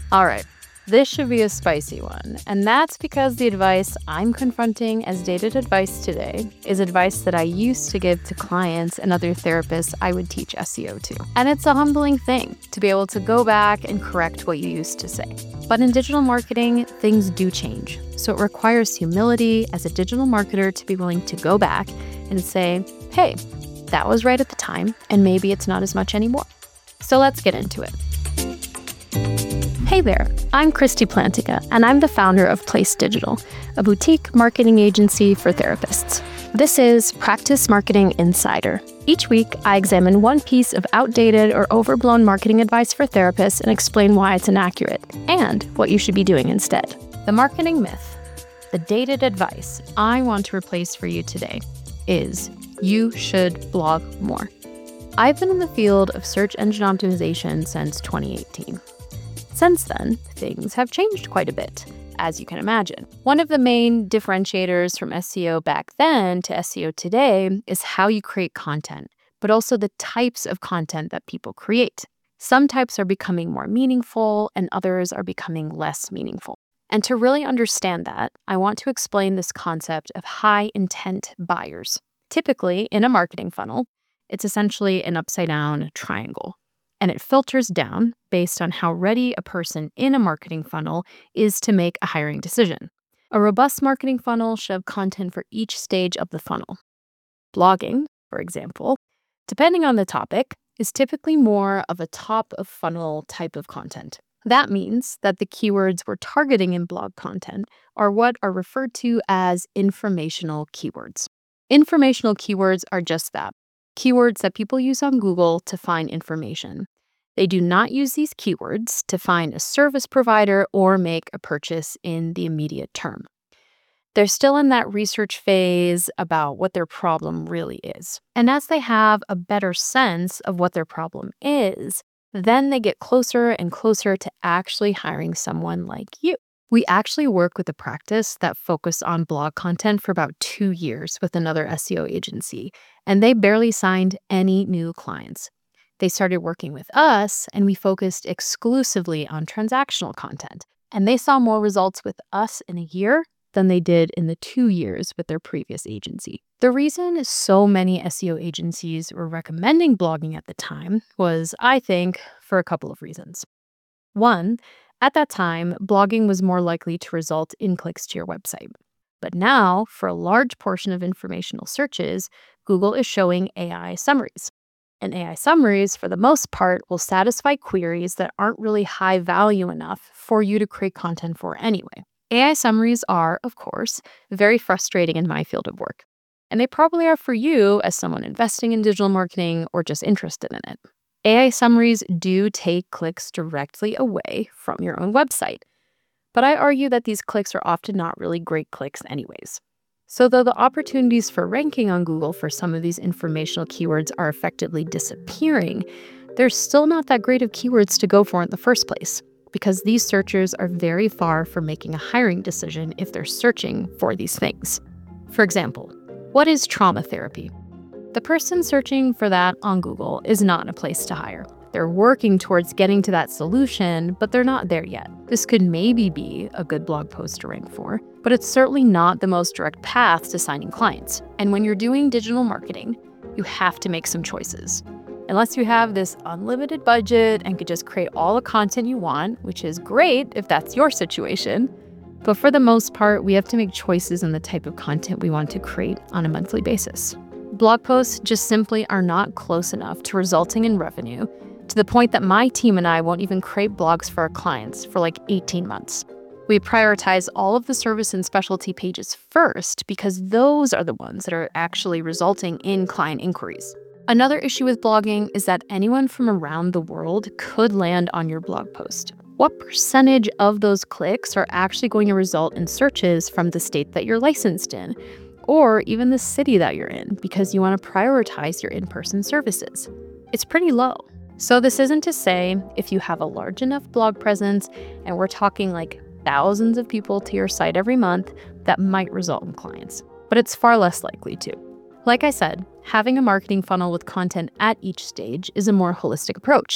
All right, this should be a spicy one, and that's because the advice I'm confronting as dated advice today is advice that I used to give to clients and other therapists I would teach SEO to. And it's a humbling thing to be able to go back and correct what you used to say. But in digital marketing, things do change. So it requires humility as a digital marketer to be willing to go back and say, hey, that was right at the time, and maybe it's not as much anymore. So let's get into it. Hey there, I'm Christy Plantica, and I'm the founder of Place Digital, a boutique marketing agency for therapists. This is Practice Marketing Insider. Each week, I examine one piece of outdated or overblown marketing advice for therapists and explain why it's inaccurate and what you should be doing instead. The marketing myth, the dated advice I want to replace for you today is you should blog more. I've been in the field of search engine optimization since 2018. Since then, things have changed quite a bit, as you can imagine. One of the main differentiators from SEO back then to SEO today is how you create content, but also the types of content that people create. Some types are becoming more meaningful and others are becoming less meaningful. And to really understand that, I want to explain this concept of high intent buyers. Typically, in a marketing funnel, it's essentially an upside-down triangle. And it filters down based on how ready a person in a marketing funnel is to make a hiring decision. A robust marketing funnel should have content for each stage of the funnel. Blogging, for example, depending on the topic, is typically more of a top-of-funnel type of content. That means that the keywords we're targeting in blog content are what are referred to as informational keywords. Informational keywords are just that. Keywords that people use on Google to find information. They do not use these keywords to find a service provider or make a purchase in the immediate term. They're still in that research phase about what their problem really is. And as they have a better sense of what their problem is, then they get closer and closer to actually hiring someone like you. We actually work with a practice that focused on blog content for about 2 years with another SEO agency, and they barely signed any new clients. They started working with us, and we focused exclusively on transactional content, and they saw more results with us in a year than they did in the 2 years with their previous agency. The reason so many SEO agencies were recommending blogging at the time was, I think, for a couple of reasons. One, at that time, blogging was more likely to result in clicks to your website. But now, for a large portion of informational searches, Google is showing AI summaries. And AI summaries, for the most part, will satisfy queries that aren't really high value enough for you to create content for anyway. AI summaries are, of course, very frustrating in my field of work. And they probably are for you as someone investing in digital marketing or just interested in it. AI summaries do take clicks directly away from your own website, but I argue that these clicks are often not really great clicks anyways. So though the opportunities for ranking on Google for some of these informational keywords are effectively disappearing, there's still not that great of keywords to go for in the first place, because these searchers are very far from making a hiring decision if they're searching for these things. For example, what is trauma therapy? The person searching for that on Google is not in a place to hire. They're working towards getting to that solution, but they're not there yet. This could maybe be a good blog post to rank for, but it's certainly not the most direct path to signing clients. And when you're doing digital marketing, you have to make some choices. Unless you have this unlimited budget and could just create all the content you want, which is great if that's your situation, but for the most part, we have to make choices in the type of content we want to create on a monthly basis. Blog posts just simply are not close enough to resulting in revenue, to the point that my team and I won't even create blogs for our clients for like 18 months. We prioritize all of the service and specialty pages first because those are the ones that are actually resulting in client inquiries. Another issue with blogging is that anyone from around the world could land on your blog post. What percentage of those clicks are actually going to result in searches from the state that you're licensed in, or even the city that you're in, because you want to prioritize your in-person services? It's pretty low. So this isn't to say if you have a large enough blog presence, and we're talking like thousands of people to your site every month, that might result in clients, but it's far less likely to. Like I said, having a marketing funnel with content at each stage is a more holistic approach.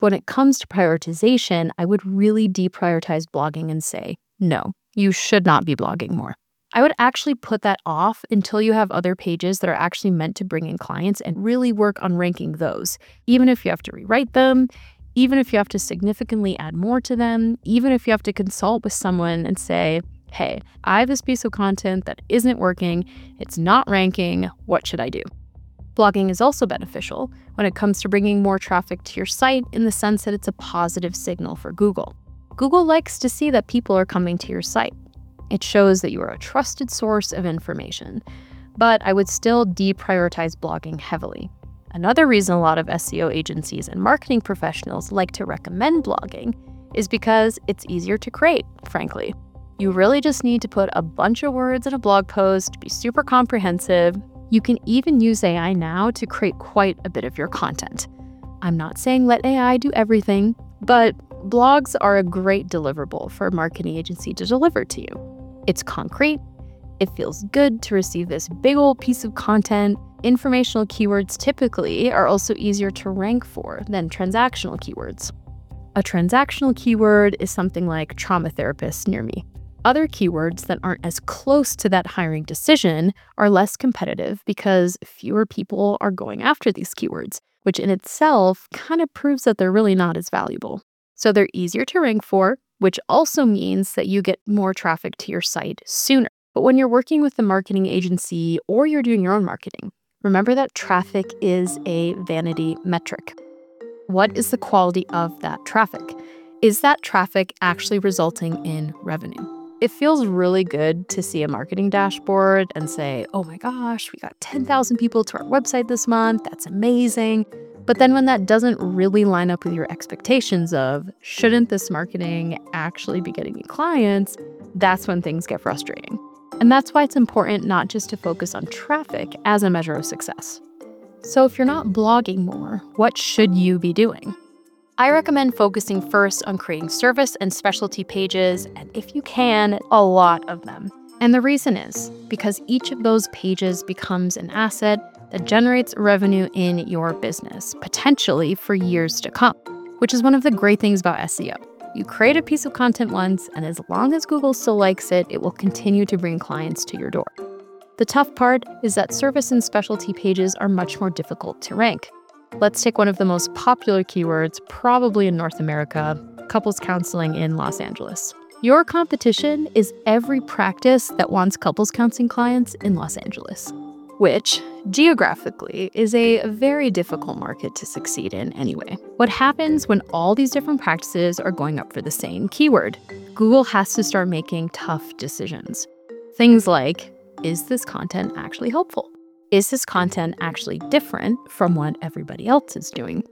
When it comes to prioritization, I would really deprioritize blogging and say, no, you should not be blogging more. I would actually put that off until you have other pages that are actually meant to bring in clients and really work on ranking those, even if you have to rewrite them, even if you have to significantly add more to them, even if you have to consult with someone and say, hey, I have this piece of content that isn't working, it's not ranking, what should I do? Blogging is also beneficial when it comes to bringing more traffic to your site in the sense that it's a positive signal for Google. Google likes to see that people are coming to your site. It shows that you are a trusted source of information, but I would still deprioritize blogging heavily. Another reason a lot of SEO agencies and marketing professionals like to recommend blogging is because it's easier to create, frankly. You really just need to put a bunch of words in a blog post, be super comprehensive. You can even use AI now to create quite a bit of your content. I'm not saying let AI do everything, but blogs are a great deliverable for a marketing agency to deliver to you. It's concrete. It feels good to receive this big old piece of content. Informational keywords typically are also easier to rank for than transactional keywords. A transactional keyword is something like trauma therapist near me. Other keywords that aren't as close to that hiring decision are less competitive because fewer people are going after these keywords, which in itself kind of proves that they're really not as valuable. So they're easier to rank for, which also means that you get more traffic to your site sooner. But when you're working with a marketing agency or you're doing your own marketing, remember that traffic is a vanity metric. What is the quality of that traffic? Is that traffic actually resulting in revenue? It feels really good to see a marketing dashboard and say, oh my gosh, we got 10,000 people to our website this month. That's amazing. But then when that doesn't really line up with your expectations of, shouldn't this marketing actually be getting me clients? That's when things get frustrating. And that's why it's important not just to focus on traffic as a measure of success. So if you're not blogging more, what should you be doing? I recommend focusing first on creating service and specialty pages, and if you can, a lot of them. And the reason is because each of those pages becomes an asset that generates revenue in your business, potentially for years to come, which is one of the great things about SEO. You create a piece of content once, and as long as Google still likes it, it will continue to bring clients to your door. The tough part is that service and specialty pages are much more difficult to rank. Let's take one of the most popular keywords, probably in North America, couples counseling in Los Angeles. Your competition is every practice that wants couples counseling clients in Los Angeles, which geographically is a very difficult market to succeed in anyway. What happens when all these different practices are going up for the same keyword? Google has to start making tough decisions. Things like, is this content actually helpful? Is this content actually different from what everybody else is doing?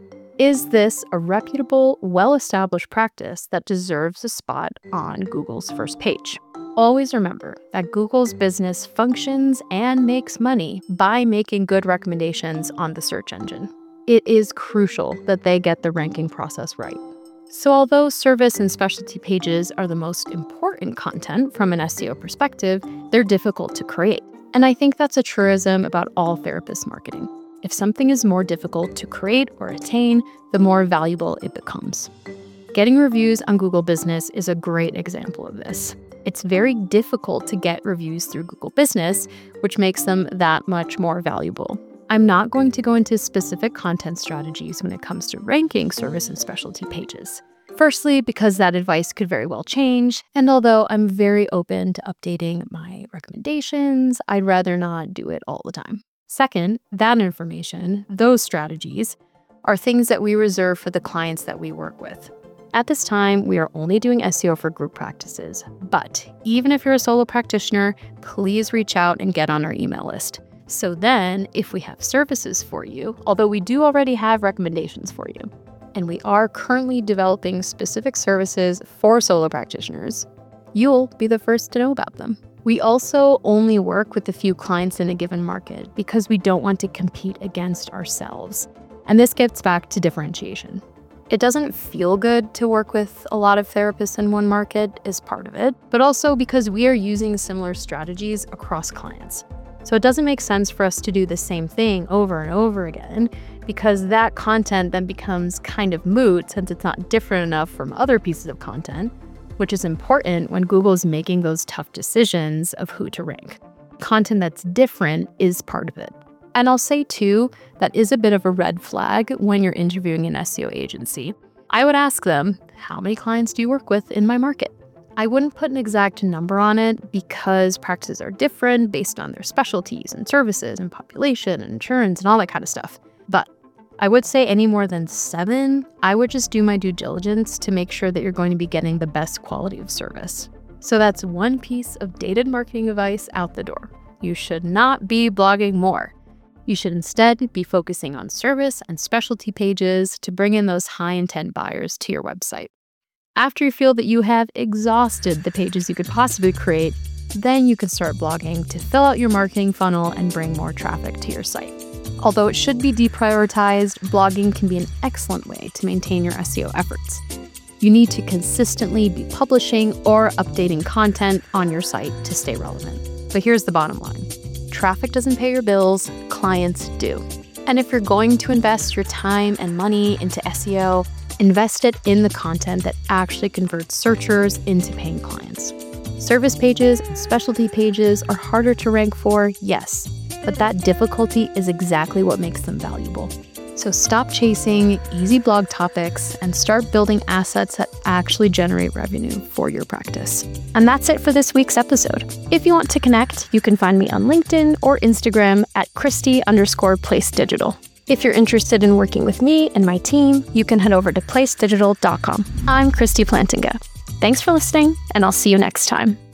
Is this a reputable, well-established practice that deserves a spot on Google's first page? Always remember that Google's business functions and makes money by making good recommendations on the search engine. It is crucial that they get the ranking process right. So although service and specialty pages are the most important content from an SEO perspective, they're difficult to create. And I think that's a truism about all therapist marketing. If something is more difficult to create or attain, the more valuable it becomes. Getting reviews on Google Business is a great example of this. It's very difficult to get reviews through Google Business, which makes them that much more valuable. I'm not going to go into specific content strategies when it comes to ranking service and specialty pages. Firstly, because that advice could very well change, and although I'm very open to updating my recommendations, I'd rather not do it all the time. Second, that information, those strategies, are things that we reserve for the clients that we work with. At this time, we are only doing SEO for group practices, but even if you're a solo practitioner, please reach out and get on our email list. So then, if we have services for you, although we do already have recommendations for you, and we are currently developing specific services for solo practitioners, you'll be the first to know about them. We also only work with a few clients in a given market because we don't want to compete against ourselves. And this gets back to differentiation. It doesn't feel good to work with a lot of therapists in one market is part of it, but also because we are using similar strategies across clients. So it doesn't make sense for us to do the same thing over and over again, because that content then becomes kind of moot since it's not different enough from other pieces of content, which is important when Google is making those tough decisions of who to rank. Content that's different is part of it. And I'll say too, that is a bit of a red flag when you're interviewing an SEO agency. I would ask them, how many clients do you work with in my market? I wouldn't put an exact number on it because practices are different based on their specialties and services and population and insurance and all that kind of stuff. But I would say any more than 7, I would just do my due diligence to make sure that you're going to be getting the best quality of service. So that's one piece of dated marketing advice out the door. You should not be blogging more. You should instead be focusing on service and specialty pages to bring in those high-intent buyers to your website. After you feel that you have exhausted the pages you could possibly create, then you can start blogging to fill out your marketing funnel and bring more traffic to your site. Although it should be deprioritized, blogging can be an excellent way to maintain your SEO efforts. You need to consistently be publishing or updating content on your site to stay relevant. But here's the bottom line. Traffic doesn't pay your bills, clients do. And if you're going to invest your time and money into SEO, invest it in the content that actually converts searchers into paying clients. Service pages and specialty pages are harder to rank for, yes, but that difficulty is exactly what makes them valuable. So stop chasing easy blog topics and start building assets that actually generate revenue for your practice. And that's it for this week's episode. If you want to connect, you can find me on LinkedIn or Instagram at Christy_PlaceDigital. If you're interested in working with me and my team, you can head over to placedigital.com. I'm Christy Plantinga. Thanks for listening, and I'll see you next time.